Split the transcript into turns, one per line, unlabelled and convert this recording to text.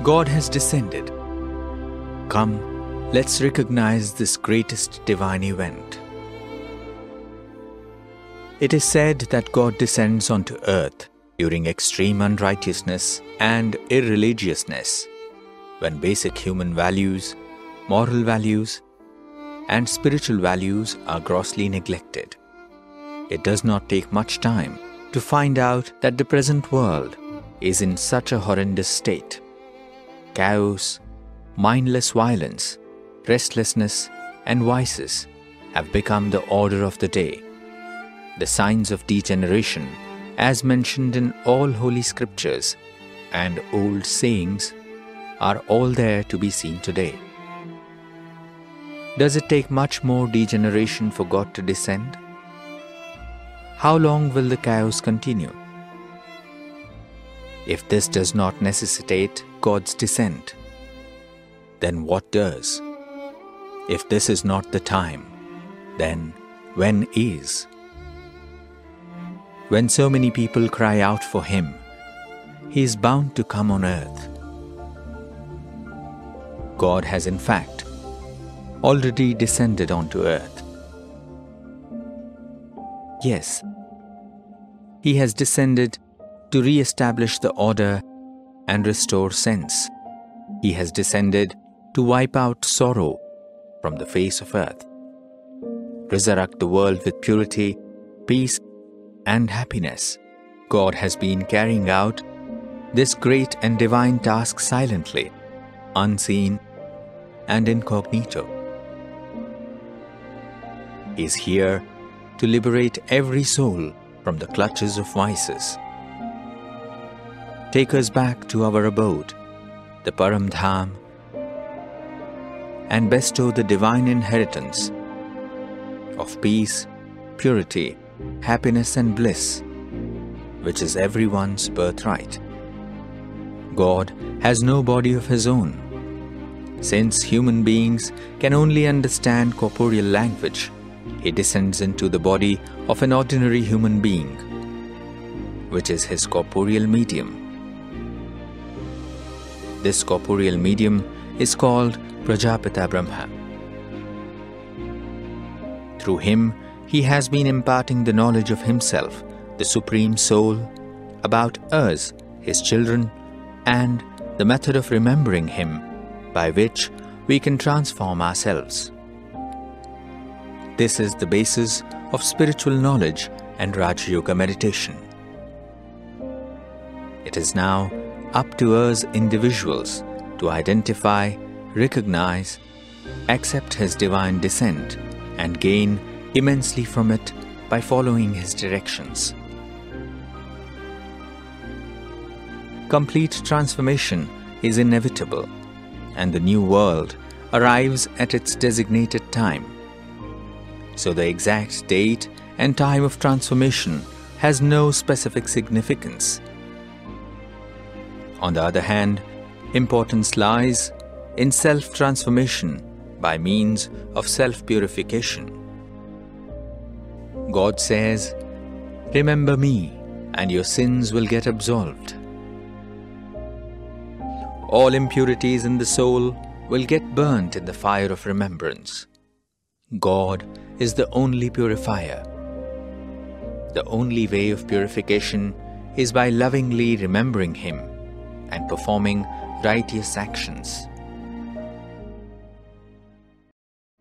God has descended. Come, let's recognize this greatest divine event. It is said that God descends onto earth during extreme unrighteousness and irreligiousness, when basic human values, moral values, and spiritual values are grossly neglected. It does not take much time to find out that the present world is in such a horrendous state. Chaos, mindless violence, restlessness, and vices have become the order of the day. The signs of degeneration, as mentioned in all holy scriptures and old sayings, are all there to be seen today. Does it take much more degeneration for God to descend? How long will the chaos continue? If this does not necessitate God's descent, then what does? If this is not the time, then when is? When so many people cry out for Him, He is bound to come on earth. God has in fact already descended onto earth. Yes, He has descended to re-establish the order and restore sense. He has descended to wipe out sorrow from the face of earth, resurrect the world with purity, peace, and happiness. God has been carrying out this great and divine task silently, unseen, and incognito. He is here to liberate every soul from the clutches of vices. Take us back to our abode, the Param Dham, and bestow the divine inheritance of peace, purity, happiness, and bliss, which is everyone's birthright. God has no body of His own. Since human beings can only understand corporeal language, He descends into the body of an ordinary human being, which is His corporeal medium. This corporeal medium is called Prajapita Brahma. Through him, He has been imparting the knowledge of Himself, the Supreme Soul, about us, His children, and the method of remembering Him, by which we can transform ourselves. This is the basis of spiritual knowledge and Raja Yoga meditation. It is now up to us individuals to identify, recognize, accept His divine descent, and gain immensely from it by following His directions. Complete transformation is inevitable, and the new world arrives at its designated time. So the exact date and time of transformation has no specific significance. On the other hand, importance lies in self-transformation by means of self-purification. God says, "Remember me, and your sins will get absolved." All impurities in the soul will get burnt in the fire of remembrance. God is the only purifier. The only way of purification is by lovingly remembering Him and performing righteous actions.